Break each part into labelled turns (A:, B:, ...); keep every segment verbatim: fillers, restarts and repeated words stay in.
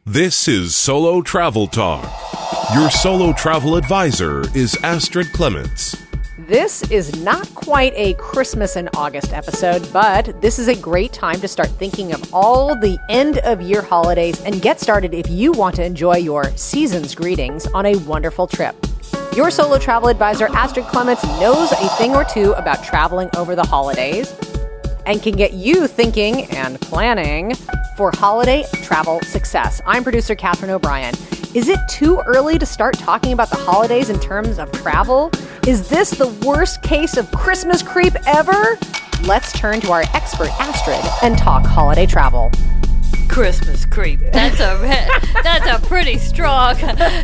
A: This is Solo Travel Talk. Your solo travel advisor is Astrid Clements.
B: This is not quite a Christmas in August episode, but this is a great time to start thinking of all the end-of-year holidays and get started if you want to enjoy your season's greetings on a wonderful trip. Your solo travel advisor, Astrid Clements, knows a thing or two about traveling over the holidays and can get you thinking and planning for holiday travel success. I'm producer Catherine O'Brien. Is it too early to start talking about the holidays in terms of travel? Is this the worst case of Christmas creep ever? Let's turn to our expert, Astrid, and talk holiday travel.
C: Christmas creep. That's a that's a pretty strong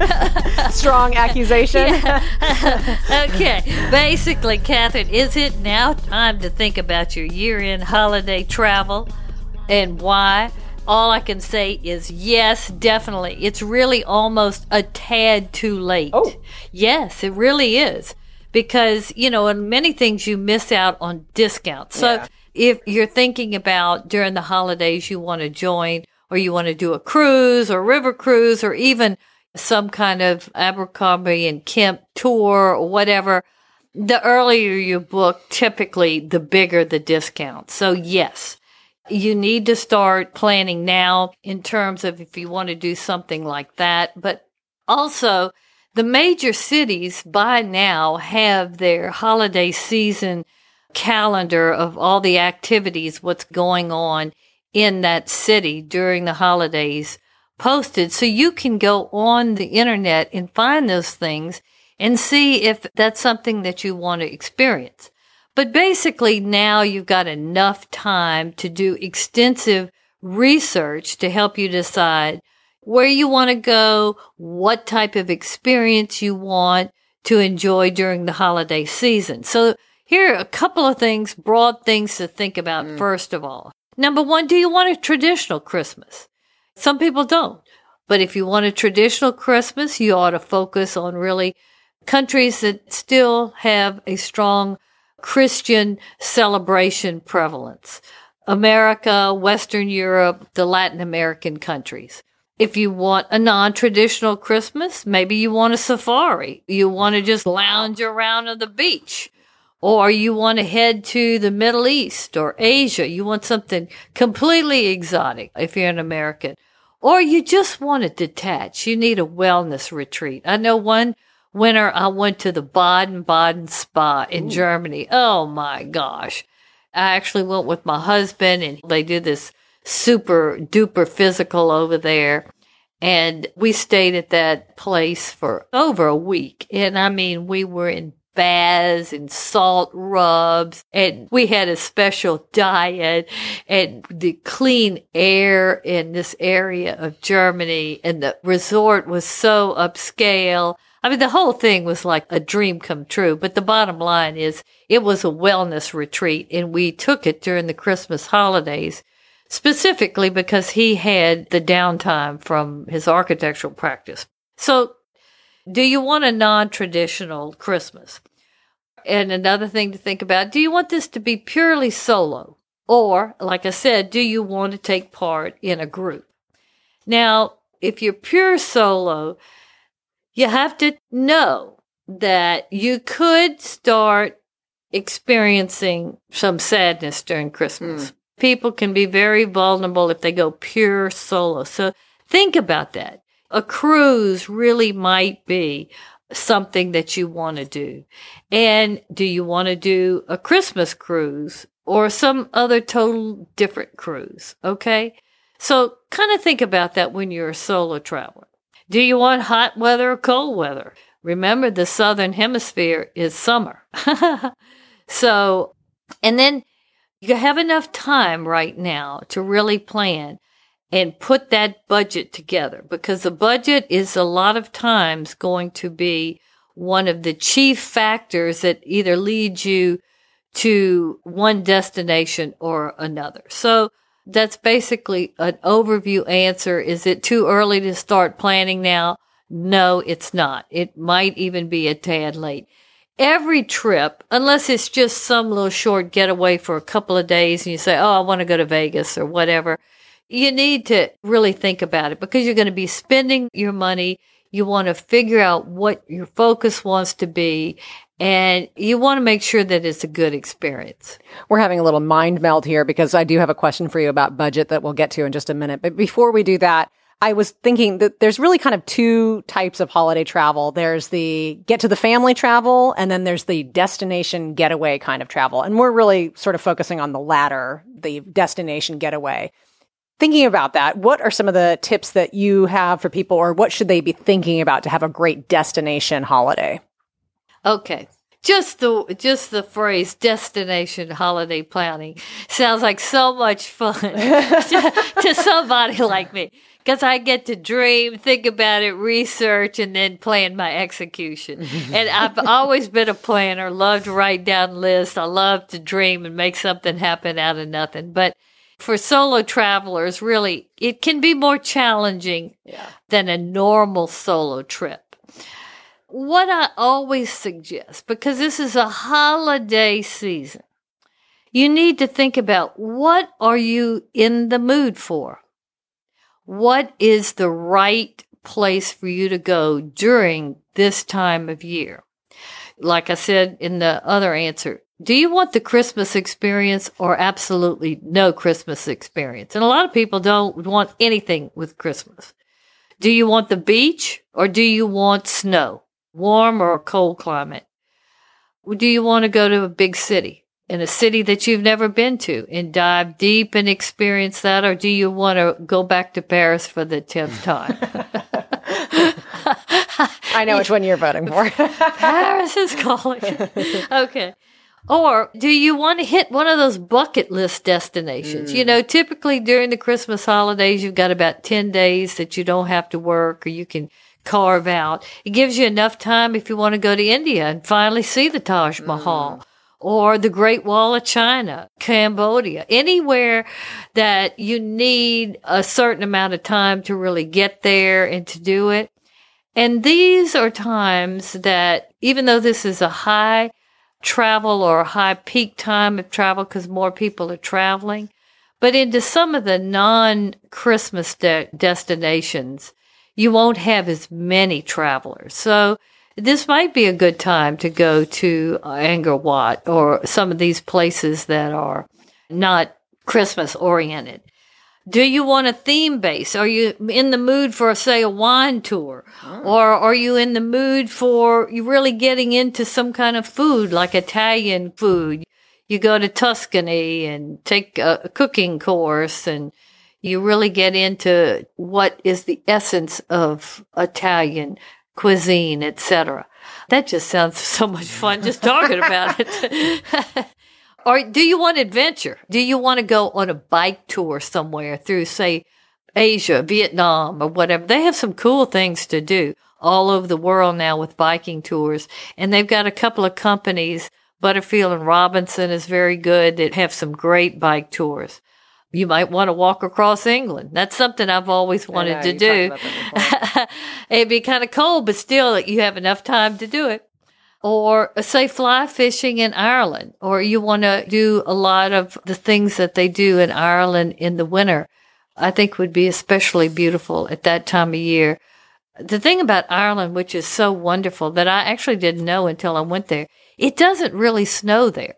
B: strong accusation.
C: Yeah. Okay. Basically, Catherine, is it now time to think about your year-end holiday travel and why? All I can say is yes, definitely. It's really almost a tad too late.
B: Oh.
C: Yes, it really is. Because, you know, in many things you miss out on discounts. So
B: Yeah.
C: if you're thinking about during the holidays you want to join or you want to do a cruise or river cruise or even some kind of Abercrombie and Kemp tour or whatever, the earlier you book, typically the bigger the discount. So yes, you need to start planning now in terms of if you want to do something like that. But also, the major cities by now have their holiday season calendar of all the activities, what's going on in that city during the holidays posted. So you can go on the internet and find those things and see if that's something that you want to experience. But basically now you've got enough time to do extensive research to help you decide where you want to go, what type of experience you want to enjoy during the holiday season. So here are a couple of things, broad things to think about mm. first of all. Number one, do you want a traditional Christmas? Some people don't. But if you want a traditional Christmas, you ought to focus on really countries that still have a strong Christian celebration prevalence. America, Western Europe, the Latin American countries. If you want a non-traditional Christmas, maybe you want a safari. You want to just lounge around on the beach. Or you want to head to the Middle East or Asia. You want something completely exotic if you're an American. Or you just want to detach. You need a wellness retreat. I know one winter I went to the Baden-Baden spa in Ooh. Germany. Oh my gosh. I actually went with my husband and they do this super duper physical over there. And we stayed at that place for over a week. And I mean, we were in baths and salt rubs and we had a special diet and the clean air in this area of Germany. And the resort was so upscale. I mean, the whole thing was like a dream come true. But the bottom line is it was a wellness retreat and we took it during the Christmas holidays. Specifically because he had the downtime from his architectural practice. So, do you want a non-traditional Christmas? And another thing to think about, do you want this to be purely solo? Or, like I said, do you want to take part in a group? Now, if you're pure solo, you have to know that you could start experiencing some sadness during Christmas. Mm. People can be very vulnerable if they go pure solo. So think about that. A cruise really might be something that you want to do. And do you want to do a Christmas cruise or some other total different cruise? Okay. So kind of think about that when you're a solo traveler. Do you want hot weather or cold weather? Remember, the Southern Hemisphere is summer. So, and then you have enough time right now to really plan and put that budget together because the budget is a lot of times going to be one of the chief factors that either leads you to one destination or another. So that's basically an overview answer. Is it too early to start planning now? No, it's not. It might even be a tad late. Every trip, unless it's just some little short getaway for a couple of days and you say, oh, I want to go to Vegas or whatever, you need to really think about it because you're going to be spending your money. You want to figure out what your focus wants to be, and you want to make sure that it's a good experience.
B: We're having a little mind meld here because I do have a question for you about budget that we'll get to in just a minute. But before we do that, I was thinking that there's really kind of two types of holiday travel. There's the get to the family travel, and then there's the destination getaway kind of travel. And we're really sort of focusing on the latter, the destination getaway. Thinking about that, what are some of the tips that you have for people, or what should they be thinking about to have a great destination holiday?
C: Okay. Just the just the phrase destination holiday planning sounds like so much fun to, to somebody like me. Because I get to dream, think about it, research, and then plan my execution. And I've always been a planner, loved to write down lists. I love to dream and make something happen out of nothing. But for solo travelers, really, it can be more challenging yeah. than a normal solo trip. What I always suggest, because this is a holiday season, you need to think about what are you in the mood for? What is the right place for you to go during this time of year? Like I said in the other answer, do you want the Christmas experience or absolutely no Christmas experience? And a lot of people don't want anything with Christmas. Do you want the beach or do you want snow, warm or cold climate? Do you want to go to a big city? In a city that you've never been to and dive deep and experience that? Or do you want to go back to Paris for the tenth time?
B: I know which one you're voting for.
C: Paris is calling. Okay. Or do you want to hit one of those bucket list destinations? Mm. You know, typically during the Christmas holidays, you've got about ten days that you don't have to work or you can carve out. It gives you enough time if you want to go to India and finally see the Taj Mahal. Mm. Or the Great Wall of China, Cambodia, anywhere that you need a certain amount of time to really get there and to do it. And these are times that, even though this is a high travel or a high peak time of travel because more people are traveling, but into some of the non-Christmas de- destinations, you won't have as many travelers. So this might be a good time to go to Angkor Wat or some of these places that are not Christmas oriented. Do you want a theme base? Are you in the mood for, say, a wine tour? Oh. Or are you in the mood for you really getting into some kind of food, like Italian food? You go to Tuscany and take a, a cooking course and you really get into what is the essence of Italian cuisine, et cetera. That just sounds so much fun just talking about it. Or do you want adventure? Do you want to go on a bike tour somewhere through, say, Asia, Vietnam, or whatever? They have some cool things to do all over the world now with biking tours. And they've got a couple of companies, Butterfield and Robinson is very good, that have some great bike tours. You might want to walk across England. That's something I've always wanted know, to do. It'd be kind of cold, but still you have enough time to do it. Or say fly fishing in Ireland, or you want to do a lot of the things that they do in Ireland in the winter. I think would be especially beautiful at that time of year. The thing about Ireland, which is so wonderful that I actually didn't know until I went there, it doesn't really snow there.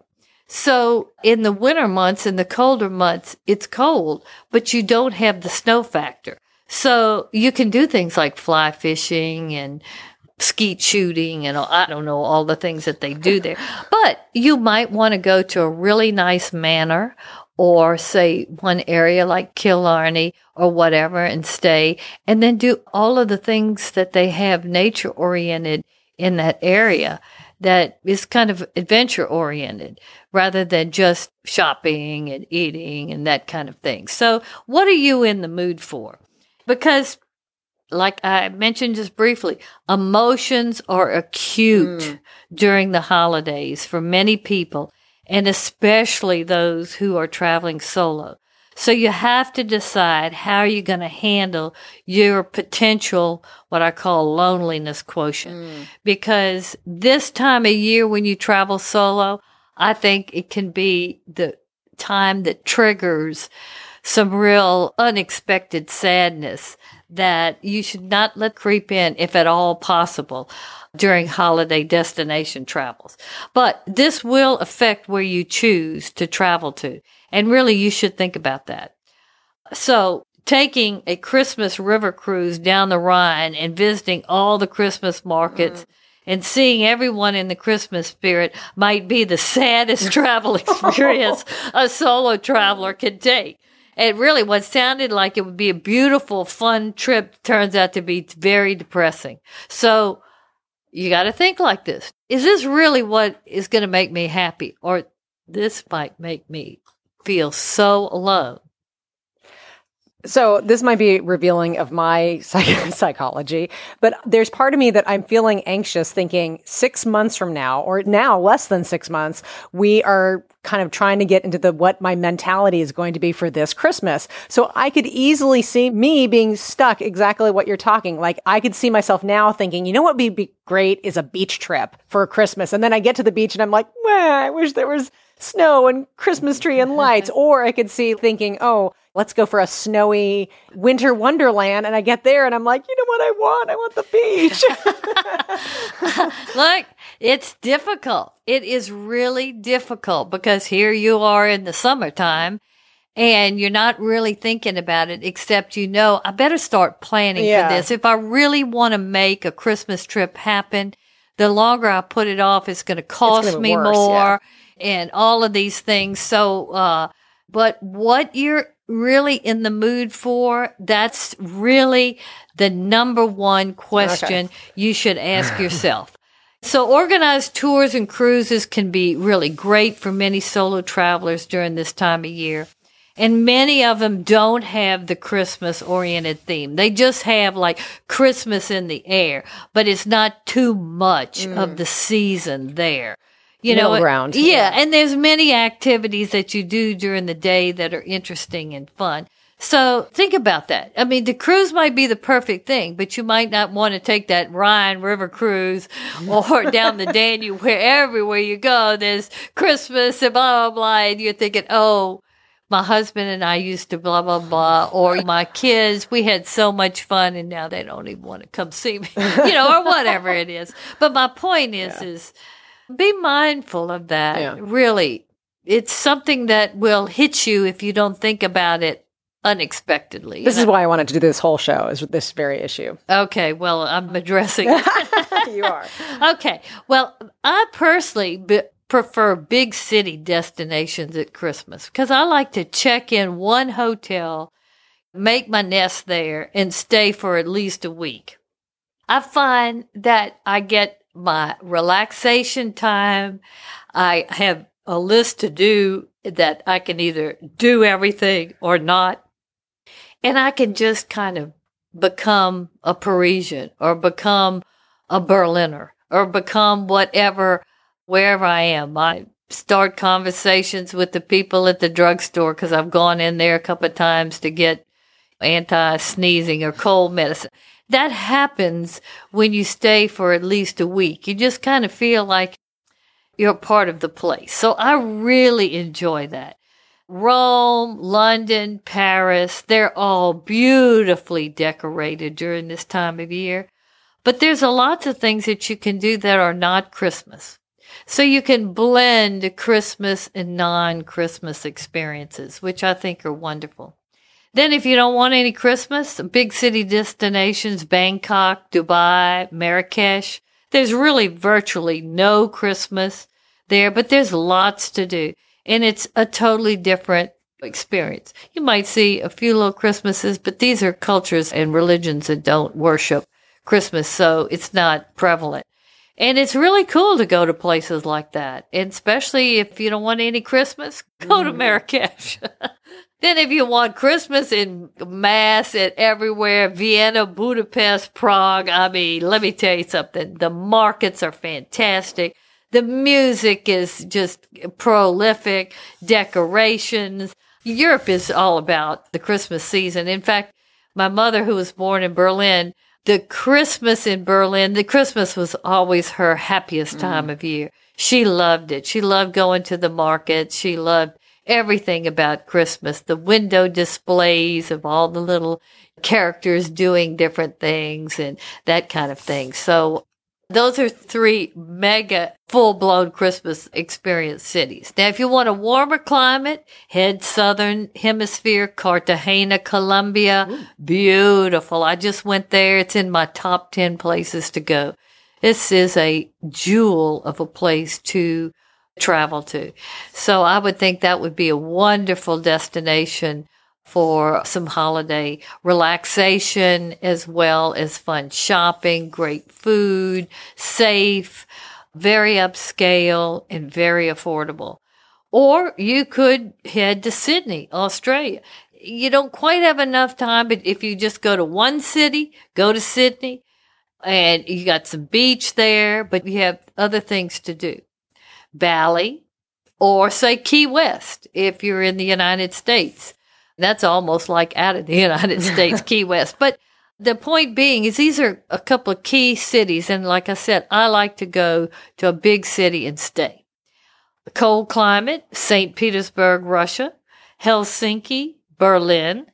C: So in the winter months, in the colder months, it's cold, but you don't have the snow factor. So you can do things like fly fishing and skeet shooting and I don't know, all the things that they do there. But you might want to go to a really nice manor or say one area like Killarney or whatever and stay and then do all of the things that they have nature oriented in that area that is kind of adventure oriented rather than just shopping and eating and that kind of thing. So what are you in the mood for? Because like I mentioned just briefly, emotions are acute mm. during the holidays for many people, and especially those who are traveling solo. So you have to decide how you're going to handle your potential, what I call loneliness quotient. Mm. Because this time of year when you travel solo, I think it can be the time that triggers some real unexpected sadness that you should not let creep in, if at all possible, during holiday destination travels. But this will affect where you choose to travel to. And really, you should think about that. So taking a Christmas river cruise down the Rhine and visiting all the Christmas markets mm. and seeing everyone in the Christmas spirit might be the saddest travel experience a solo traveler can take. And really, what sounded like it would be a beautiful, fun trip turns out to be very depressing. So you got to think like this. Is this really what is going to make me happy? Or this might make me feel so alone?
B: So this might be revealing of my psych- psychology, but there's part of me that I'm feeling anxious thinking six months from now, or now less than six months, we are kind of trying to get into the what my mentality is going to be for this Christmas. So I could easily see me being stuck exactly what you're talking. Like I could see myself now thinking, you know what would be great is a beach trip for Christmas. And then I get to the beach and I'm like, well, I wish there was snow and Christmas tree and lights. Or I could see thinking, oh, let's go for a snowy winter wonderland. And I get there and I'm like, you know what I want? I want the beach.
C: Look, it's difficult. It is really difficult because here you are in the summertime and you're not really thinking about it, except, you know, I better start planning
B: yeah.
C: for this. If I really want to make a Christmas trip happen, the longer I put it off, it's going to cost me
B: worse,
C: more
B: yeah.
C: and all of these things. So, uh, but what you're really in the mood for, that's really the number one question okay. you should ask yourself. So organized tours and cruises can be really great for many solo travelers during this time of year. And many of them don't have the Christmas-oriented theme. They just have like Christmas in the air, but it's not too much mm. of the season there. You know,
B: ground.
C: Yeah, yeah, and there's many activities that you do during the day that are interesting and fun. So think about that. I mean, the cruise might be the perfect thing, but you might not want to take that Rhine River cruise or down the Danube where everywhere you go, there's Christmas and blah, blah, blah. And you're thinking, oh, my husband and I used to blah, blah, blah. Or my kids, we had so much fun and now they don't even want to come see me, you know, or whatever it is. But my point is, yeah. is be mindful of that. Yeah. Really, it's something that will hit you if you don't think about it unexpectedly.
B: This is why I wanted to do this whole show, is this very issue.
C: Okay, well, I'm addressing it.
B: You are.
C: Okay, well, I personally b- prefer big city destinations at Christmas because I like to check in one hotel, make my nest there, and stay for at least a week. I find that I get my relaxation time. I have a list to do that I can either do everything or not. And I can just kind of become a Parisian or become a Berliner or become whatever, wherever I am. I start conversations with the people at the drugstore because I've gone in there a couple of times to get anti-sneezing or cold medicine. That happens when you stay for at least a week. You just kind of feel like you're part of the place. So I really enjoy that. Rome, London, Paris, they're all beautifully decorated during this time of year. But there's a lots of things that you can do that are not Christmas. So you can blend Christmas and non-Christmas experiences, which I think are wonderful. Then if you don't want any Christmas, big city destinations, Bangkok, Dubai, Marrakesh, there's really virtually no Christmas there, but there's lots to do. And it's a totally different experience. You might see a few little Christmases, but these are cultures and religions that don't worship Christmas, so it's not prevalent. And it's really cool to go to places like that. And especially if you don't want any Christmas, go mm. to Marrakesh. Then if you want Christmas in mass and everywhere, Vienna, Budapest, Prague, I mean, let me tell you something. The markets are fantastic. The music is just prolific, decorations. Europe is all about the Christmas season. In fact, my mother, who was born in Berlin, the Christmas in Berlin, the Christmas was always her happiest time mm. of year. She loved it. She loved going to the market. She loved everything about Christmas, the window displays of all the little characters doing different things and that kind of thing. So those are three mega full-blown Christmas experience cities. Now, if you want a warmer climate, head southern hemisphere, Cartagena, Colombia. Ooh. Beautiful. I just went there. It's in my top ten places to go. This is a jewel of a place to travel to. So I would think that would be a wonderful destination for some holiday relaxation as well as fun shopping, great food, safe, very upscale, and very affordable. Or you could head to Sydney, Australia. You don't quite have enough time, but if you just go to one city, go to Sydney, and you got some beach there, but you have other things to do. Bali, or say Key West, if you're in the United States. That's almost like out of the United States, Key West. But the point being is these are a couple of key cities. And like I said, I like to go to a big city and stay. The cold climate, Saint Petersburg, Russia, Helsinki, Berlin,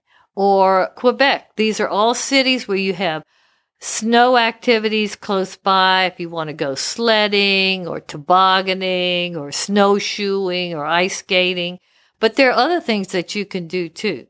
C: or Quebec. These are all cities where you have snow activities close by if you want to go sledding or tobogganing or snowshoeing or ice skating. But there are other things that you can do too.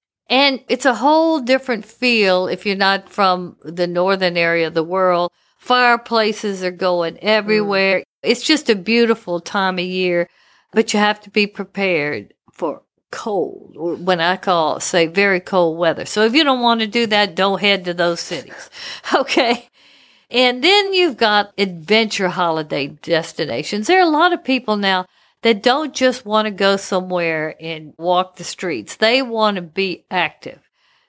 C: And it's a whole different feel if you're not from the northern area of the world. Fireplaces are going everywhere. Mm. It's just a beautiful time of year, but you have to be prepared for cold, or when I call, say, very cold weather. So if you don't want to do that, don't head to those cities. Okay. And then you've got adventure holiday destinations. There are a lot of people now that don't just want to go somewhere and walk the streets. They want to be active.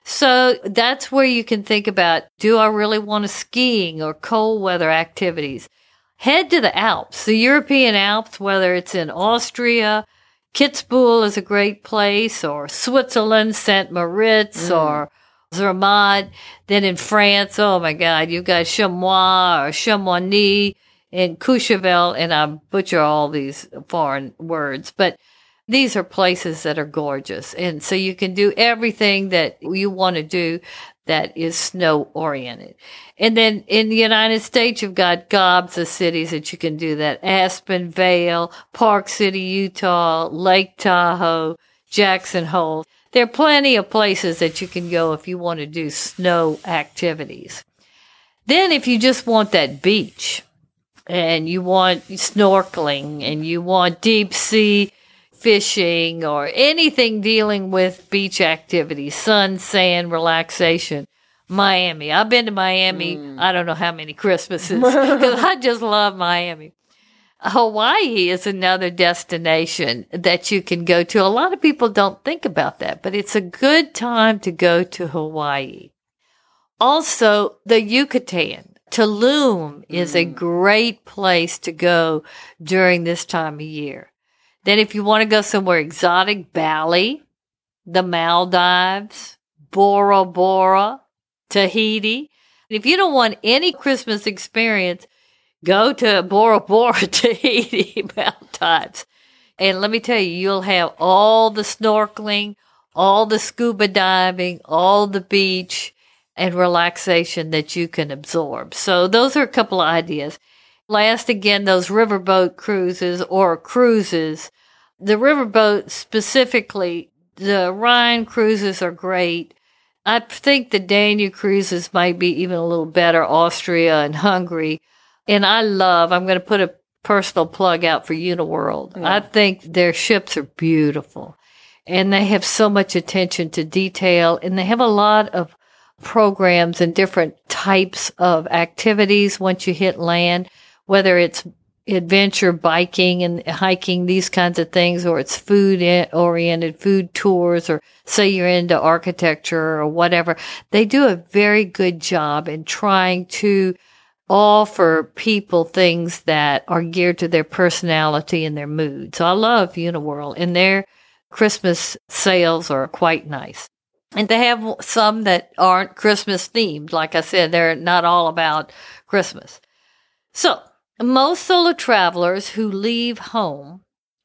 C: So that's where you can think about, do I really want to skiing or cold weather activities? Head to the Alps, the European Alps, whether it's in Austria, Kitzbühel is a great place, or Switzerland, Saint Moritz, mm. or Zermatt. Then in France, oh my God, you've got Chamois or Chamonix and Courchevel, and I butcher all these foreign words, but these are places that are gorgeous. And so you can do everything that you want to do that is snow oriented. And then in the United States, you've got gobs of cities that you can do that. Aspen, Vail, Park City, Utah, Lake Tahoe, Jackson Hole. There are plenty of places that you can go if you want to do snow activities. Then if you just want that beach and you want snorkeling and you want deep sea fishing or anything dealing with beach activities, sun, sand, relaxation, Miami. I've been to Miami, mm. I don't know how many Christmases, because I just love Miami. Hawaii is another destination that you can go to. A lot of people don't think about that, but it's a good time to go to Hawaii. Also, the Yucatan. Tulum is mm. a great place to go during this time of year. Then if you want to go somewhere exotic, Bali, the Maldives, Bora Bora, Tahiti. If you don't want any Christmas experience, go to Bora Bora, Tahiti, Maldives. And let me tell you, you'll have all the snorkeling, all the scuba diving, all the beach and relaxation that you can absorb. So those are a couple of ideas. Last, again, those riverboat cruises or cruises. The riverboat specifically, the Rhine cruises are great. I think the Danube cruises might be even a little better, Austria and Hungary. And I love, I'm going to put a personal plug out for Uniworld. Yeah. I think their ships are beautiful. And they have so much attention to detail. And they have a lot of programs and different types of activities once you hit land, whether it's adventure biking and hiking, these kinds of things, or it's food oriented food tours, or say you're into architecture or whatever. They do a very good job in trying to offer people things that are geared to their personality and their mood. So I love Uniworld, and their Christmas sales are quite nice. And they have some that aren't Christmas themed. Like I said, they're not all about Christmas. So most solo travelers who leave home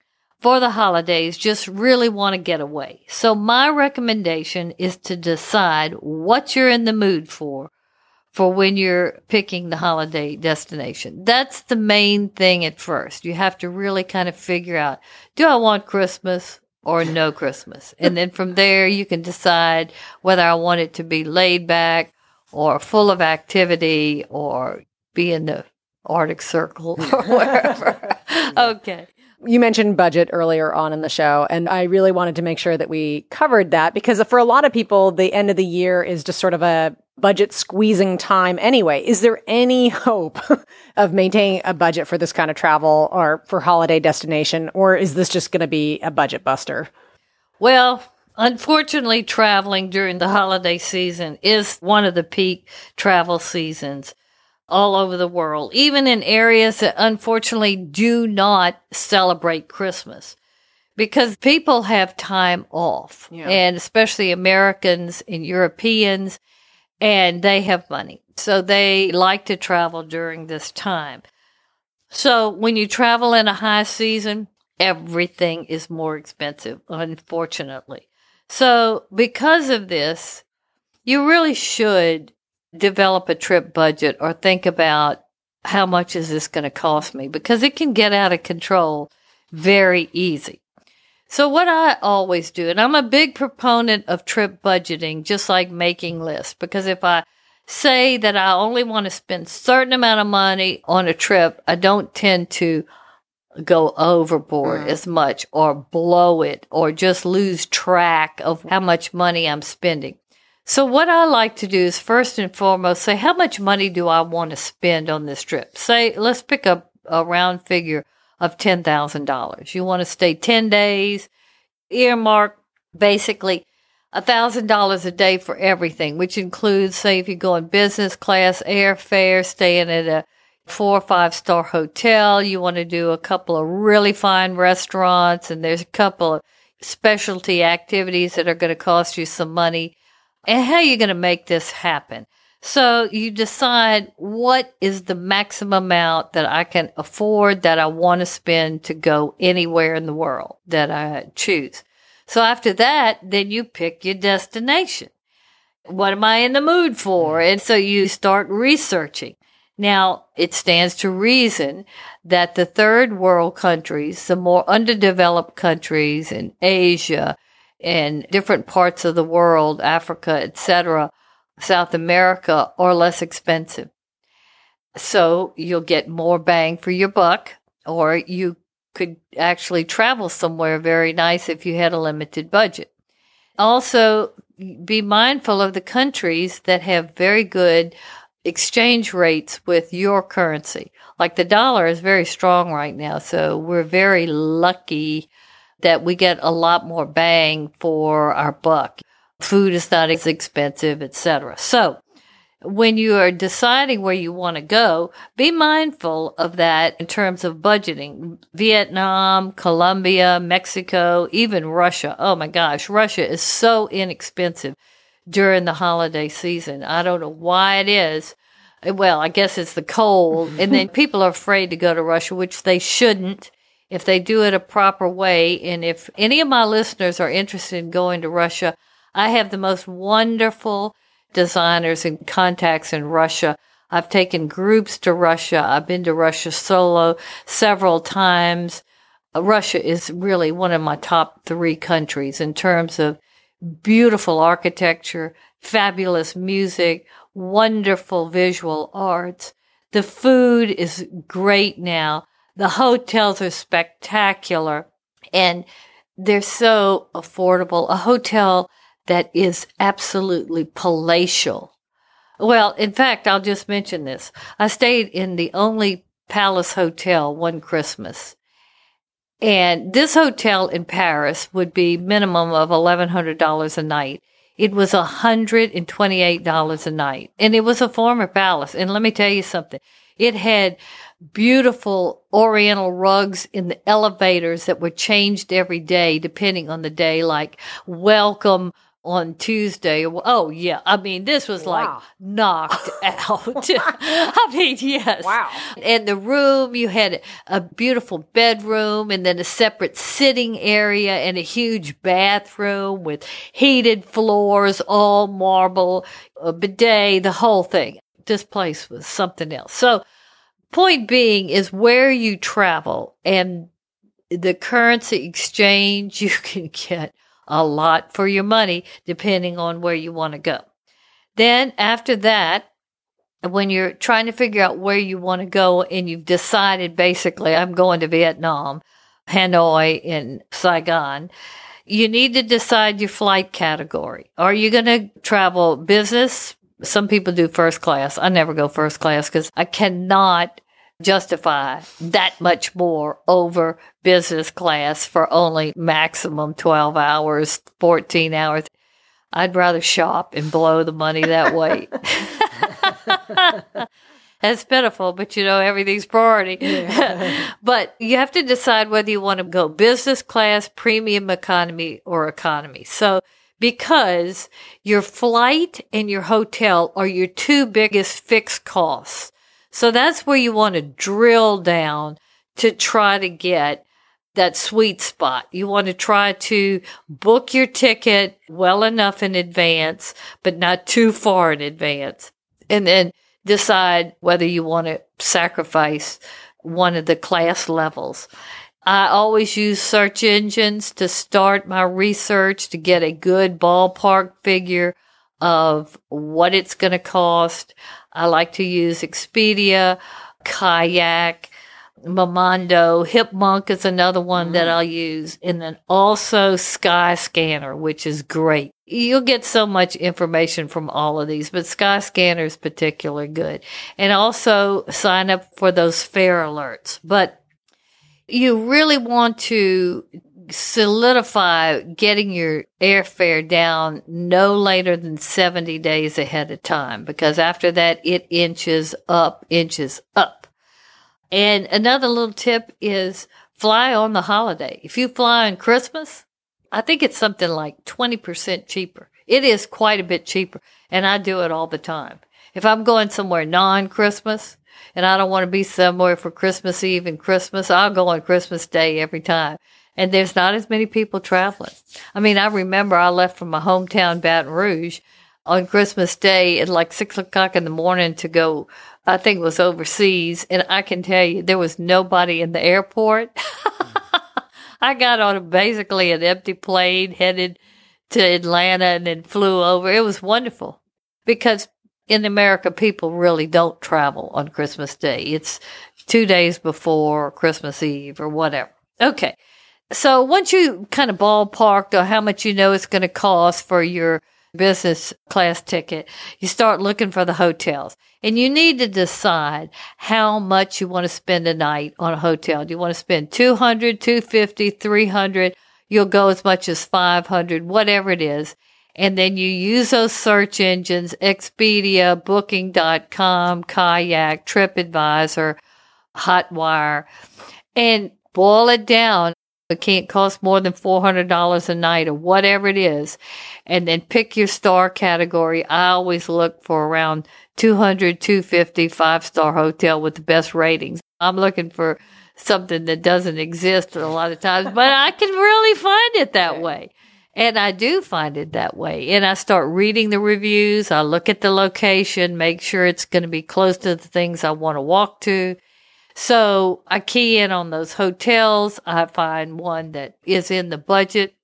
C: for the holidays just really want to get away. So my recommendation is to decide what you're in the mood for, for when you're picking the holiday destination. That's the main thing at first. You have to really kind of figure out, do I want Christmas or no Christmas? And then from there, you can decide whether I want it to be laid back or full of activity or be in the Arctic Circle or wherever. Okay.
B: You mentioned budget earlier on in the show, and I really wanted to make sure that we covered that because for a lot of people, the end of the year is just sort of a budget squeezing time anyway. Is there any hope of maintaining a budget for this kind of travel or for holiday destination, or is this just going to be a budget buster?
C: Well, unfortunately, traveling during the holiday season is one of the peak travel seasons all over the world, even in areas that unfortunately do not celebrate Christmas, because people have time off, yeah. and especially Americans and Europeans, and they have money. So they like to travel during this time. So when you travel in a high season, everything is more expensive, unfortunately. So because of this, you really should develop a trip budget or think about how much is this going to cost me, because it can get out of control very easy. So what I always do, and I'm a big proponent of trip budgeting, just like making lists, because if I say that I only want to spend a certain amount of money on a trip, I don't tend to go overboard mm. as much or blow it or just lose track of how much money I'm spending. So what I like to do is first and foremost say, how much money do I want to spend on this trip? Say, let's pick up a round figure of ten thousand dollars. You want to stay ten days, earmark basically one thousand dollars a day for everything, which includes, say, if you go in business class, airfare, staying at a four or five star hotel, you want to do a couple of really fine restaurants, and there's a couple of specialty activities that are going to cost you some money. And how are you going to make this happen? So you decide what is the maximum amount that I can afford that I want to spend to go anywhere in the world that I choose. So after that, then you pick your destination. What am I in the mood for? And so you start researching. Now, it stands to reason that the third world countries, the more underdeveloped countries in Asia, in different parts of the world, Africa, et cetera, South America, are less expensive. So you'll get more bang for your buck, or you could actually travel somewhere very nice if you had a limited budget. Also, be mindful of the countries that have very good exchange rates with your currency. Like the dollar is very strong right now, so we're very lucky that we get a lot more bang for our buck. Food is not as expensive, et cetera. So when you are deciding where you want to go, be mindful of that in terms of budgeting. Vietnam, Colombia, Mexico, even Russia. Oh my gosh, Russia is so inexpensive during the holiday season. I don't know why it is. Well, I guess it's the cold. And then people are afraid to go to Russia, which they shouldn't if they do it a proper way. And if any of my listeners are interested in going to Russia, I have the most wonderful designers and contacts in Russia. I've taken groups to Russia. I've been to Russia solo several times. Russia is really one of my top three countries in terms of beautiful architecture, fabulous music, wonderful visual arts. The food is great now. The hotels are spectacular, and they're so affordable. A hotel that is absolutely palatial. Well, in fact, I'll just mention this. I stayed in the only Palace Hotel one Christmas. And this hotel in Paris would be minimum of eleven hundred dollars a night. It was one hundred twenty-eight dollars a night. And it was a former palace. And let me tell you something. It had beautiful oriental rugs in the elevators that were changed every day, depending on the day, like welcome on Tuesday. Oh, yeah. I mean, this was
B: Wow.
C: like knocked out. I mean, yes.
B: Wow.
C: And the room, you had a beautiful bedroom and then a separate sitting area and a huge bathroom with heated floors, all marble, a bidet, the whole thing. This place was something else. So, point being is where you travel and the currency exchange, you can get a lot for your money depending on where you want to go. Then after that, when you're trying to figure out where you want to go and you've decided basically I'm going to Vietnam, Hanoi, and Saigon, you need to decide your flight category. Are you going to travel business? Some people do first class. I never go first class because I cannot justify that much more over business class for only maximum twelve hours, fourteen hours. I'd rather shop and blow the money that way. That's pitiful, but you know, everything's priority. Yeah. But you have to decide whether you want to go business class, premium economy, or economy. So because your flight and your hotel are your two biggest fixed costs. So that's where you want to drill down to try to get that sweet spot. You want to try to book your ticket well enough in advance, but not too far in advance. And then decide whether you want to sacrifice one of the class levels. I always use search engines to start my research to get a good ballpark figure of what it's going to cost. I like to use Expedia, Kayak, Momondo. Hipmunk is another one that I'll use. And then also Skyscanner, which is great. You'll get so much information from all of these, but Skyscanner is particularly good. And also sign up for those fare alerts. But you really want to solidify getting your airfare down no later than seventy days ahead of time, because after that, it inches up, inches up. And another little tip is fly on the holiday. If you fly on Christmas, I think it's something like twenty percent cheaper. It is quite a bit cheaper, and I do it all the time. If I'm going somewhere non-Christmas and I don't want to be somewhere for Christmas Eve and Christmas, I'll go on Christmas Day every time. And there's not as many people traveling. I mean, I remember I left from my hometown, Baton Rouge, on Christmas Day at like six o'clock in the morning to go, I think it was overseas. And I can tell you, there was nobody in the airport. I got on a, basically an empty plane, headed to Atlanta, and then flew over. It was wonderful because in America, people really don't travel on Christmas Day. It's two days before Christmas Eve or whatever. Okay. So once you kind of ballparked on how much you know it's going to cost for your business class ticket, you start looking for the hotels. And you need to decide how much you want to spend a night on a hotel. Do you want to spend two hundred dollars, two hundred fifty dollars, three hundred dollars? You'll go as much as five hundred dollars, whatever it is. And then you use those search engines, Expedia, Booking dot com, Kayak, TripAdvisor, Hotwire, and boil it down. It can't cost more than four hundred dollars a night or whatever it is. And then pick your star category. I always look for around two hundred, two hundred fifty, five-star hotel with the best ratings. I'm looking for something that doesn't exist a lot of times, but I can really find it that way. And I do find it that way. And I start reading the reviews. I look at the location, make sure it's going to be close to the things I want to walk to. So I key in on those hotels. I find one that is in the budget.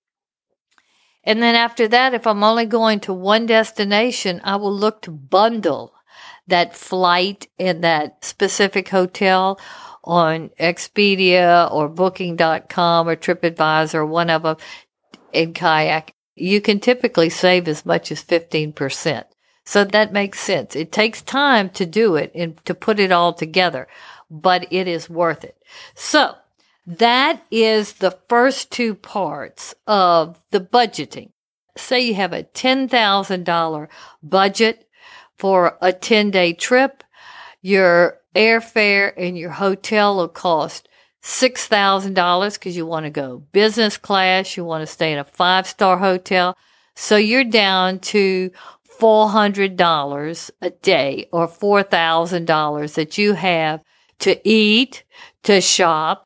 C: And then after that, if I'm only going to one destination, I will look to bundle that flight and that specific hotel on Expedia or Booking dot com or TripAdvisor, one of them, in Kayak. You can typically save as much as fifteen percent. So that makes sense. It takes time to do it and to put it all together, but it is worth it. So that is the first two parts of the budgeting. Say you have a ten thousand dollars budget for a ten-day trip. Your airfare and your hotel will cost six thousand dollars because you want to go business class. You want to stay in a five-star hotel. So you're down to four hundred dollars a day or four thousand dollars that you have to eat, to shop,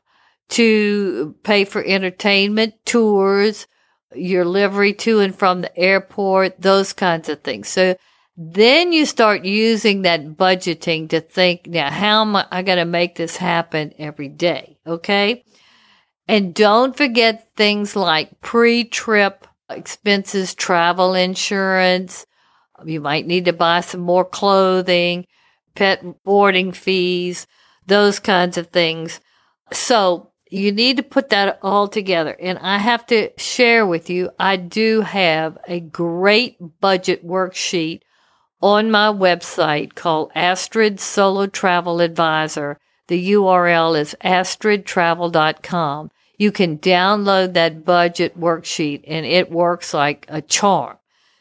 C: to pay for entertainment, tours, your livery to and from the airport, those kinds of things. So then you start using that budgeting to think, now, how am I going to make this happen every day? Okay. And don't forget things like pre-trip expenses, travel insurance. You might need to buy some more clothing, pet boarding fees, those kinds of things. So you need to put that all together. And I have to share with you, I do have a great budget worksheet on my website called Astrid Solo Travel Advisor. The U R L is astrid travel dot com. You can download that budget worksheet and it works like a charm.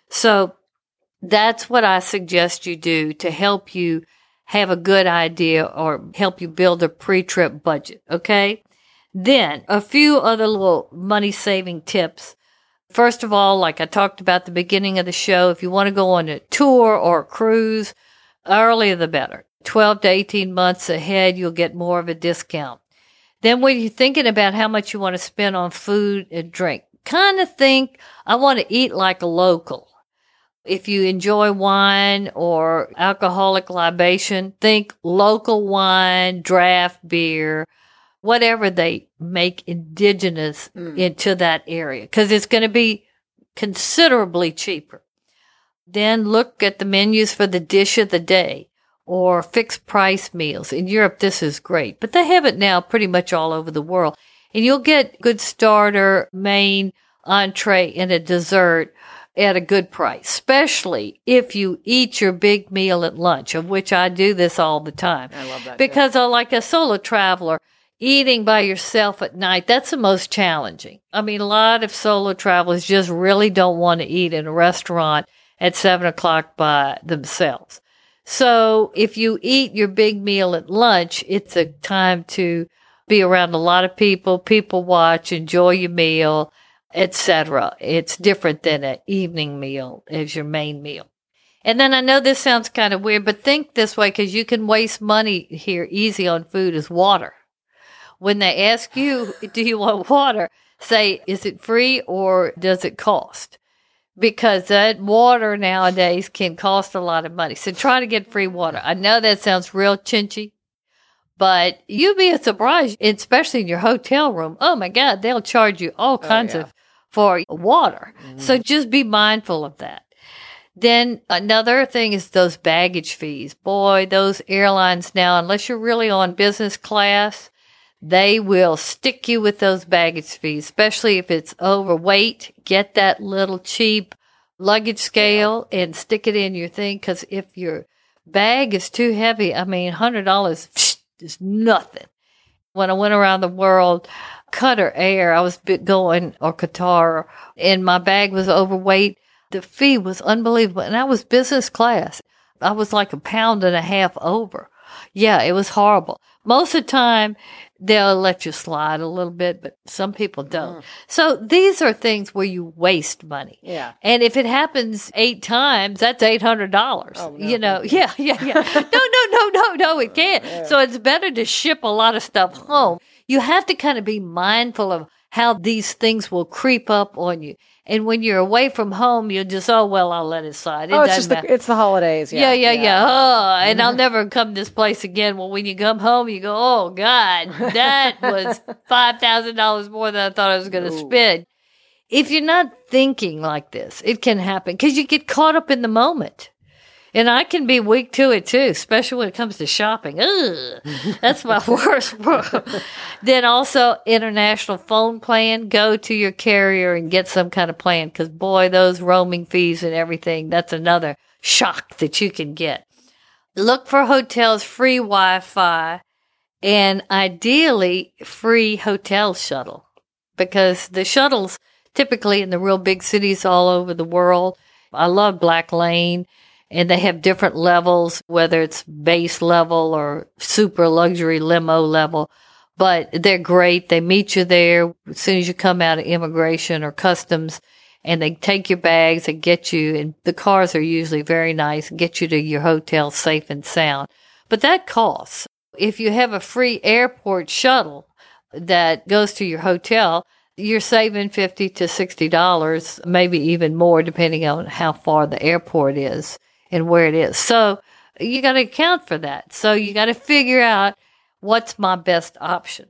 C: So that's what I suggest you do to help you have a good idea or help you build a pre-trip budget. Okay. Then a few other little money saving tips. First of all, like I talked about at the beginning of the show, if you want to go on a tour or a cruise, earlier the better. twelve to eighteen months ahead, you'll get more of a discount. Then when you're thinking about how much you want to spend on food and drink, kind of think, I want to eat like a local. If you enjoy wine or alcoholic libation, think local wine, draft beer, whatever they make indigenous mm. into that area, because it's going to be considerably cheaper. Then look at the menus for the dish of the day or fixed price meals. In Europe, this is great, but they have it now pretty much all over the world. And you'll get good starter, main, entree, and a dessert at a good price, especially if you eat your big meal at lunch, of which I do this all the time.
B: I love that.
C: Because uh, like a solo traveler, eating by yourself at night, that's the most challenging. I mean, a lot of solo travelers just really don't want to eat in a restaurant at seven o'clock by themselves. So if you eat your big meal at lunch, it's a time to be around a lot of people, people watch, enjoy your meal, et cetera. It's different than an evening meal as your main meal. And then I know this sounds kind of weird, but think this way, because you can waste money here easy on food, is water. When they ask you, do you want water? Say, is it free or does it cost? Because that water nowadays can cost a lot of money. So try to get free water. I know that sounds real chinchy, but you'd be surprised, especially in your hotel room. Oh my God, they'll charge you all kinds oh, yeah. of for water. Mm-hmm. So just be mindful of that. Then another thing is those baggage fees. Boy, those airlines now, unless you're really on business class, they will stick you with those baggage fees, especially if it's overweight. Get that little cheap luggage scale yeah. and stick it in your thing, because if your bag is too heavy, I mean, one hundred dollars is nothing. When I went around the world, Qatar Air, I was going, or Qatar, and my bag was overweight. The fee was unbelievable, and I was business class. I was like a pound and a half over. Yeah, it was horrible. Most of the time, they'll let you slide a little bit, but some people don't. Mm. So these are things where you waste money.
B: Yeah.
C: And if it happens eight times, that's eight hundred dollars.
B: Oh, no.
C: You know, yeah, yeah, yeah. no, no, no, no, no, it can't. Yeah. So it's better to ship a lot of stuff home. You have to kind of be mindful of how these things will creep up on you. And when you're away from home, you'll just, oh, well, I'll let it slide. It
B: oh, it's just the, it's the holidays. Yeah,
C: yeah, yeah. yeah. Oh, and I'll never come to this place again. Well, when you come home, you go, oh, God, that was five thousand dollars more than I thought I was going to spend. If you're not thinking like this, it can happen because you get caught up in the moment. And I can be weak to it too, especially when it comes to shopping. Ugh, that's my worst. Then also international phone plan. Go to your carrier and get some kind of plan, because boy, those roaming fees and everything, that's another shock that you can get. Look for hotels, free Wi-Fi, and ideally free hotel shuttle, because the shuttles typically in the real big cities all over the world. I love Black Lane. And they have different levels, whether it's base level or super luxury limo level. But they're great. They meet you there as soon as you come out of immigration or customs. and they take your bags and get you, and the cars are usually very nice, and get you to your hotel safe and sound. But that costs. If you have a free airport shuttle that goes to your hotel, you're saving fifty to sixty dollars, maybe even more, depending on how far the airport is and where it is. So you got to account for that. So you got to figure out what's my best option.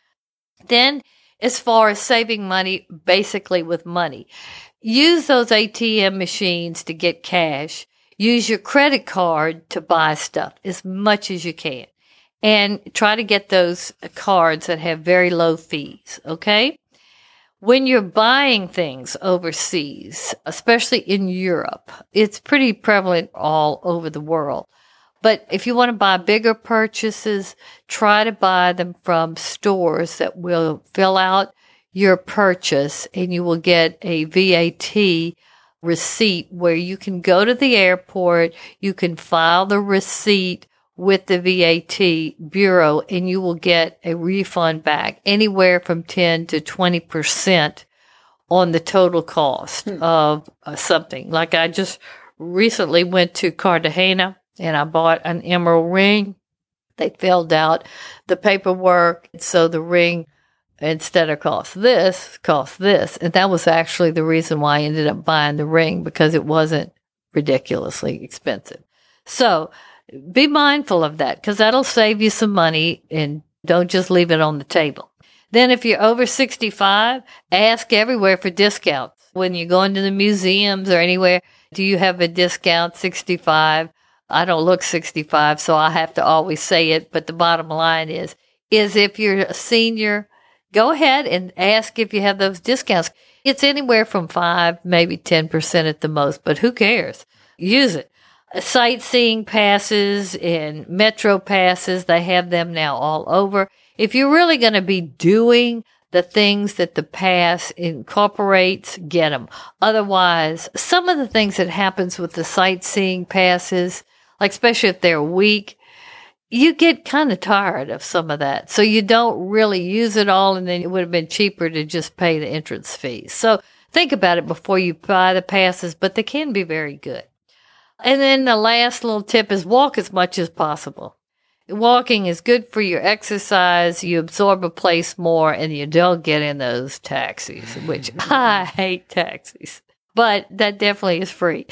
C: Then, as far as saving money, basically with money, use those A T M machines to get cash. Use your credit card to buy stuff as much as you can. And try to get those cards that have very low fees, okay? When you're buying things overseas, especially in Europe, it's pretty prevalent all over the world. But if you want to buy bigger purchases, try to buy them from stores that will fill out your purchase, and you will get a V A T receipt where you can go to the airport, you can file the receipt with the V A T Bureau, and you will get a refund back anywhere from ten to twenty percent on the total cost hmm. of uh, something. Like I just recently went to Cartagena and I bought an emerald ring. They filled out the paperwork, so the ring, instead of cost this, cost this. And that was actually the reason why I ended up buying the ring, because it wasn't ridiculously expensive. So be mindful of that, because that'll save you some money, and don't just leave it on the table. Then if you're over sixty-five, ask everywhere for discounts. When you go into the museums or anywhere, do you have a discount sixty-five? I don't look sixty-five, so I have to always say it. But the bottom line is, is if you're a senior, go ahead and ask if you have those discounts. It's anywhere from five, maybe ten percent at the most, but who cares? Use it. Sightseeing passes and metro passes, they have them now all over. If you're really going to be doing the things that the pass incorporates, get them. Otherwise, some of the things that happens with the sightseeing passes, like especially if they're weak, you get kind of tired of some of that. So you don't really use it all, and then it would have been cheaper to just pay the entrance fees. So think about it before you buy the passes, but they can be very good. And then the last little tip is walk as much as possible. Walking is good for your exercise. You absorb a place more, and you don't get in those taxis, which I hate taxis. But that definitely is free.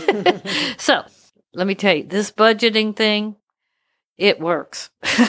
C: So let me tell you, this budgeting thing, it works.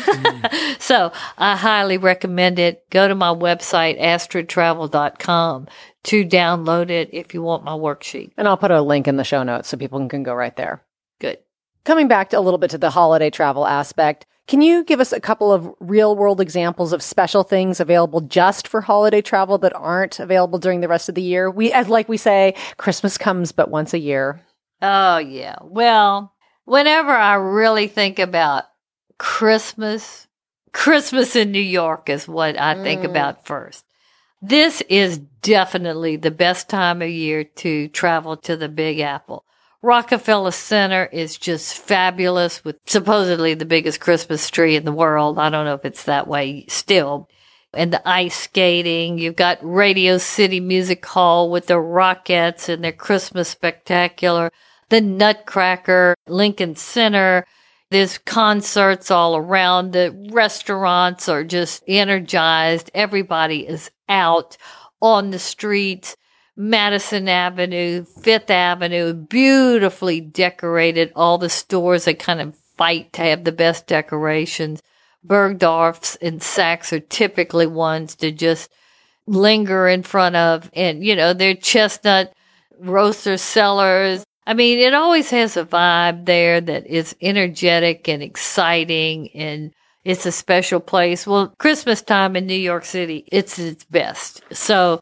C: Mm. So I highly recommend it. Go to my website, astrid travel dot com, to download it if you want my worksheet.
B: And I'll put a link in the show notes so people can go right there.
C: Good.
B: Coming back to a little bit to the holiday travel aspect, can you give us a couple of real-world examples of special things available just for holiday travel that aren't available during the rest of the year? We, as like we say, Christmas comes but once a year.
C: Oh, yeah. Well, whenever I really think about Christmas, Christmas in New York is what I think mm. about first. This is definitely the best time of year to travel to the Big Apple. Rockefeller Center is just fabulous, with supposedly the biggest Christmas tree in the world. I don't know if it's that way still. And the ice skating. You've got Radio City Music Hall with the Rockettes and their Christmas Spectacular. The Nutcracker, Lincoln Center. There's concerts all around. The restaurants are just energized. Everybody is out on the streets. Madison Avenue, Fifth Avenue, beautifully decorated. All the stores that kind of fight to have the best decorations. Bergdorf's and Saks are typically ones to just linger in front of. And, you know, they're chestnut roaster cellars. I mean, it always has a vibe there that is energetic and exciting, and it's a special place. Well, Christmas time in New York City, it's its best. So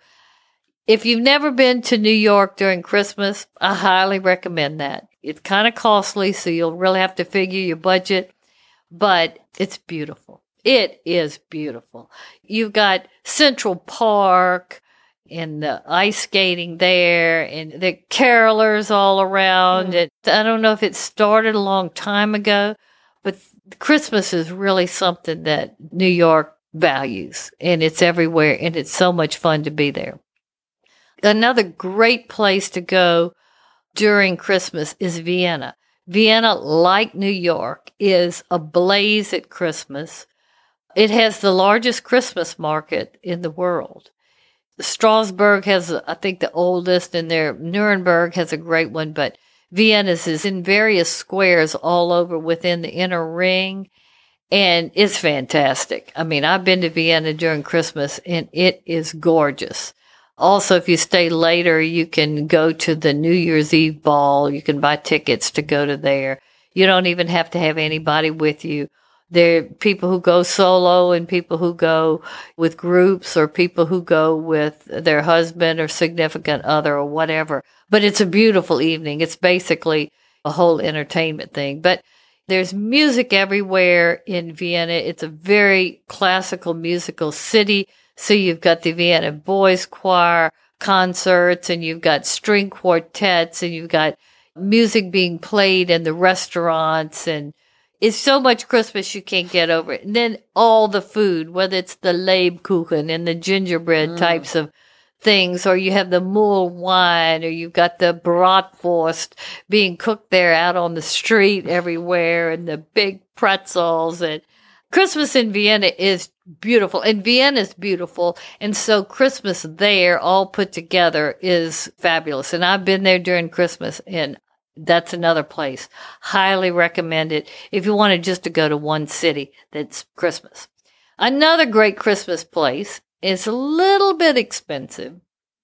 C: if you've never been to New York during Christmas, I highly recommend that. It's kind of costly, so you'll really have to figure your budget, but it's beautiful. It is beautiful. You've got Central Park and the ice skating there, and the carolers all around. Mm. And I don't know if it started a long time ago, but Christmas is really something that New York values, and it's everywhere, and it's so much fun to be there. Another great place to go during Christmas is Vienna. Vienna, like New York, is ablaze at Christmas. It has the largest Christmas market in the world. Strasbourg has, I think, the oldest, and there Nuremberg has a great one, but Vienna's is in various squares all over within the inner ring, and it's fantastic. I mean, I've been to Vienna during Christmas, and it is gorgeous. Also, if you stay later, you can go to the New Year's Eve ball. You can buy tickets to go to there. You don't even have to have anybody with you. There are people who go solo and people who go with groups or people who go with their husband or significant other or whatever. But it's a beautiful evening. It's basically a whole entertainment thing. But there's music everywhere in Vienna. It's a very classical musical city. So you've got the Vienna Boys Choir concerts, and you've got string quartets, and you've got music being played in the restaurants, and it's so much Christmas you can't get over it. And then all the food, whether it's the Lebkuchen and the gingerbread mm. types of things, or you have the mulled wine, or you've got the bratwurst being cooked there out on the street everywhere, and the big pretzels. And Christmas in Vienna is beautiful, and Vienna is beautiful, and so Christmas there all put together is fabulous. And I've been there during Christmas, and that's another place. Highly recommend it if you wanted just to go to one city that's Christmas. Another great Christmas place is a little bit expensive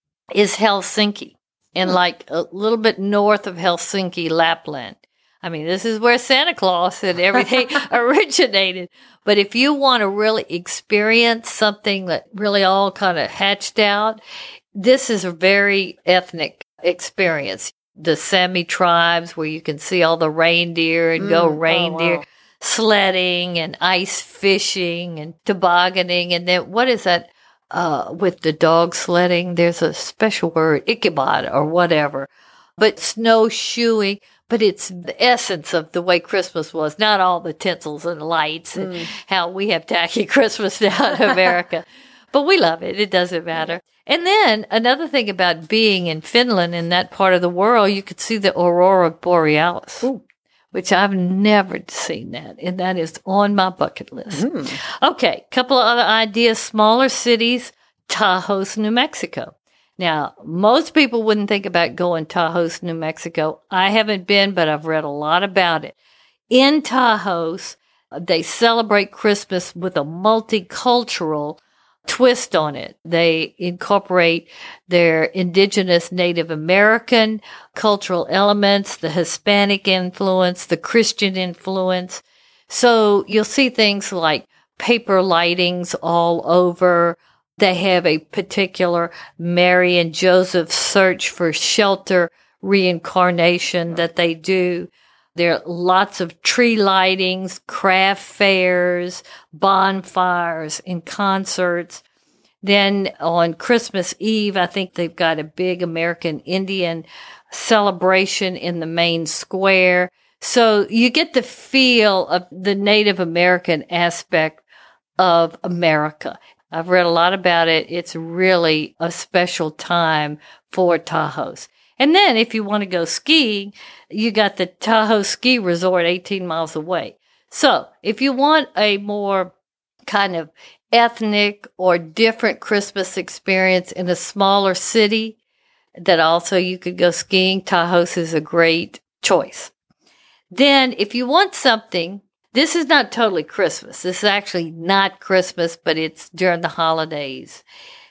C: is Helsinki, and like a little bit north of Helsinki, Lapland. I mean, this is where Santa Claus and everything originated. But if you want to really experience something that really all kind of hatched out, this is a very ethnic experience. The Sami tribes, where you can see all the reindeer and mm, go reindeer oh, wow. sledding and ice fishing and tobogganing. And then what is that uh, with the dog sledding? There's a special word, ikebana or whatever. But snowshoeing. But it's the essence of the way Christmas was, not all the tinsels and lights and mm. how we have tacky Christmas now in America. But we love it. It doesn't matter. And then another thing about being in Finland, in that part of the world, you could see the Aurora Borealis, Ooh. which I've never seen that. And that is on my bucket list. Mm. Okay, couple of other ideas. Smaller cities, Taos, New Mexico. Now, most people wouldn't think about going to Taos, New Mexico. I haven't been, but I've read a lot about it. In Taos, they celebrate Christmas with a multicultural twist on it. They incorporate their indigenous Native American cultural elements, the Hispanic influence, the Christian influence. So you'll see things like paper lightings all over. They have a particular Mary and Joseph search for shelter reincarnation that they do. There are lots of tree lightings, craft fairs, bonfires, and concerts. Then on Christmas Eve, I think they've got a big American Indian celebration in the main square. So you get the feel of the Native American aspect of America. I've read a lot about it. It's really a special time for Taos. And then if you want to go skiing, you got the Tahoe Ski Resort eighteen miles away. So if you want a more kind of ethnic or different Christmas experience in a smaller city that also you could go skiing, Taos is a great choice. Then if you want something, this is not totally Christmas. This is actually not Christmas, but it's during the holidays.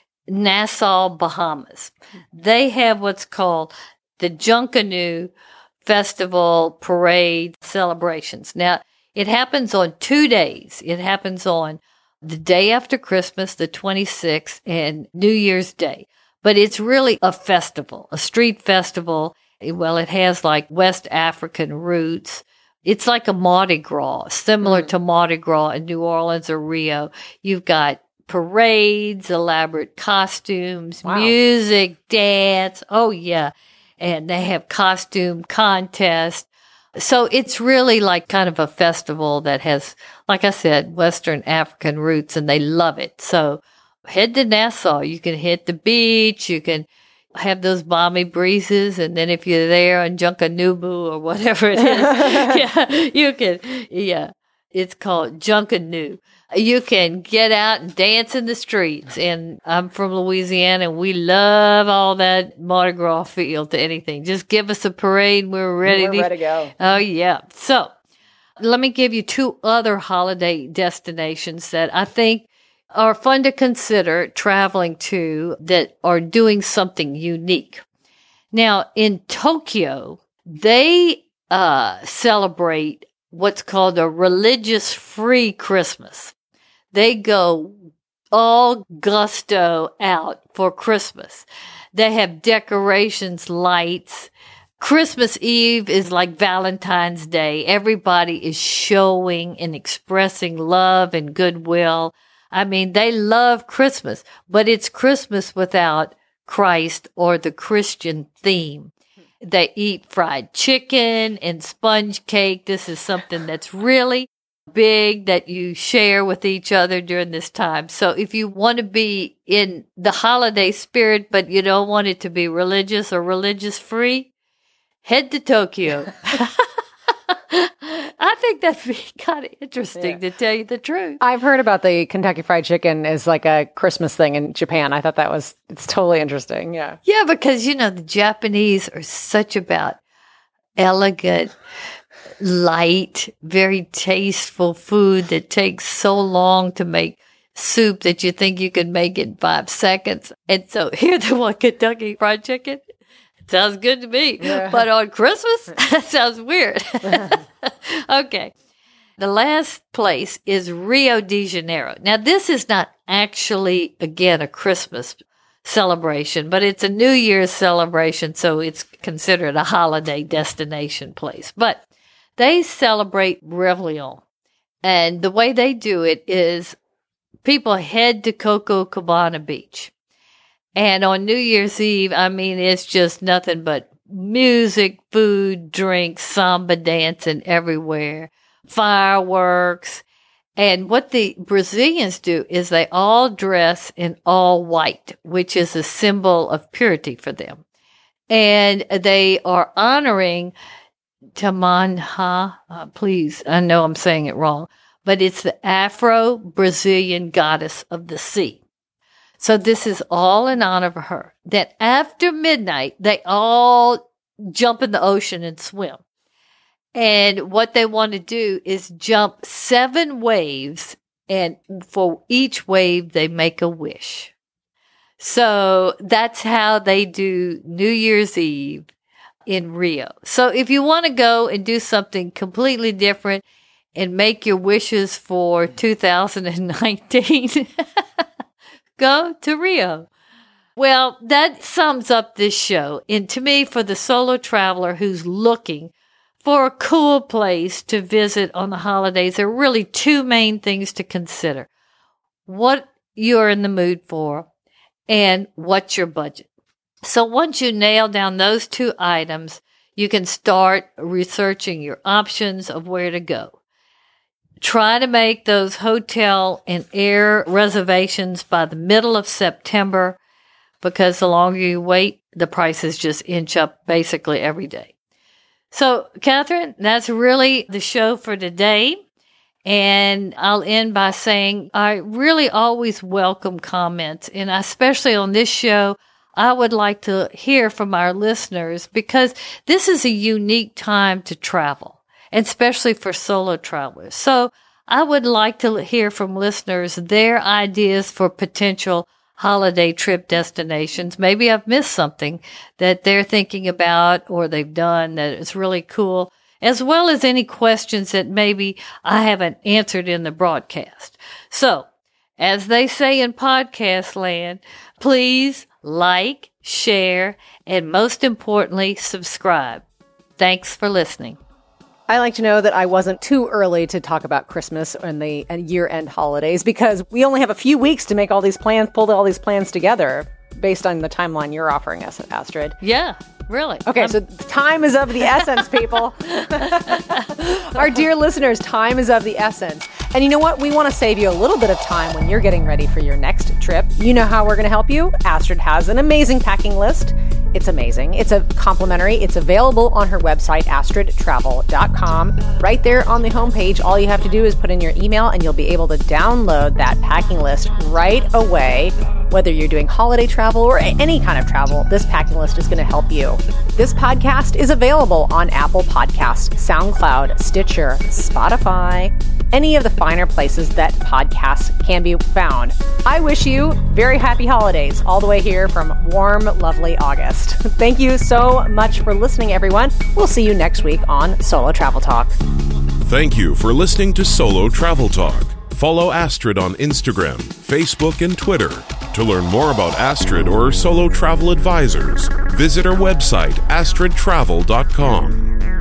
C: Nassau, Bahamas. They have what's called the Junkanoo Festival Parade celebrations. Now, it happens on two days. It happens on the day after Christmas, the twenty-sixth, and New Year's Day. But it's really a festival, a street festival. Well, it has like West African roots. It's like a Mardi Gras, similar mm. to Mardi Gras in New Orleans or Rio. You've got parades, elaborate costumes, wow. music, dance. Oh, yeah. And they have costume contests. So it's really like kind of a festival that has, like I said, Western African roots, and they love it. So head to Nassau. You can hit the beach. You can have those balmy breezes. And then if you're there on Junkanoo or whatever it is, yeah, you can, yeah, it's called Junkanoo. You can get out and dance in the streets. And I'm from Louisiana, and we love all that Mardi Gras feel to anything. Just give us a parade. We're ready,
B: We're
C: to,
B: ready to go.
C: Oh, yeah. So let me give you two other holiday destinations that I think are fun to consider traveling to that are doing something unique. Now, in Tokyo, they uh, celebrate what's called a religious-free Christmas. They go all gusto out for Christmas. They have decorations, lights. Christmas Eve is like Valentine's Day. Everybody is showing and expressing love and goodwill. I mean, they love Christmas, but it's Christmas without Christ or the Christian theme. They eat fried chicken and sponge cake. This is something that's really big that you share with each other during this time. So if you want to be in the holiday spirit, but you don't want it to be religious or religious free, head to Tokyo. I think that'd be kind of interesting, yeah. to tell you the truth.
B: I've heard about the Kentucky Fried Chicken as like a Christmas thing in Japan. I thought that was, it's totally interesting. Yeah.
C: Yeah, because, you know, the Japanese are such about elegant, light, very tasteful food that takes so long to make soup that you think you can make it in five seconds. And so here they want Kentucky Fried Chicken. Sounds good to me. Yeah. But on Christmas, that sounds weird. Okay. The last place is Rio de Janeiro. Now, this is not actually, again, a Christmas celebration, but it's a New Year's celebration, so it's considered a holiday destination place. But they celebrate Réveillon. And the way they do it is people head to Copacabana Beach. And on New Year's Eve, I mean, it's just nothing but music, food, drinks, samba dancing everywhere, fireworks. And what the Brazilians do is they all dress in all white, which is a symbol of purity for them. And they are honoring Tamanha, uh, please, I know I'm saying it wrong, but it's the Afro-Brazilian goddess of the sea. So this is all in honor of her. That after midnight, they all jump in the ocean and swim. And what they want to do is jump seven waves, and for each wave, they make a wish. So that's how they do New Year's Eve in Rio. So if you want to go and do something completely different and make your wishes for two thousand nineteen, go to Rio. Well, that sums up this show. And to me, for the solo traveler who's looking for a cool place to visit on the holidays, there are really two main things to consider. What you're in the mood for and what's your budget. So once you nail down those two items, you can start researching your options of where to go. Try to make those hotel and air reservations by the middle of September, because the longer you wait, the prices just inch up basically every day. So, Catherine, that's really the show for today. And I'll end by saying I really always welcome comments, and especially on this show, I would like to hear from our listeners, because this is a unique time to travel, and especially for solo travelers. So I would like to hear from listeners their ideas for potential holiday trip destinations. Maybe I've missed something that they're thinking about or they've done that is really cool, as well as any questions that maybe I haven't answered in the broadcast. So, as they say in podcast land, please like, share, and most importantly, subscribe. Thanks for listening.
B: I like to know that I wasn't too early to talk about Christmas and the year-end holidays, because we only have a few weeks to make all these plans, pull all these plans together based on the timeline you're offering us, Astrid.
C: Yeah, really.
B: Okay,
C: I'm-
B: so time is of the essence, people. Our dear listeners, time is of the essence. And you know what? We want to save you a little bit of time when you're getting ready for your next trip. You know how we're going to help you? Astrid has an amazing packing list. It's amazing. It's a complimentary. It's available on her website, astrid travel dot com. Right there on the homepage, all you have to do is put in your email and you'll be able to download that packing list right away. Whether you're doing holiday travel or any kind of travel, this packing list is going to help you. This podcast is available on Apple Podcasts, SoundCloud, Stitcher, Spotify, any of the finer places that podcasts can be found. I wish you very happy holidays all the way here from warm, lovely August. Thank you so much for listening, everyone. We'll see you next week on Solo Travel Talk.
A: Thank you for listening to Solo Travel Talk. Follow Astrid on Instagram, Facebook, and Twitter. To learn more about Astrid or Solo Travel Advisors, visit our website, astrid travel dot com.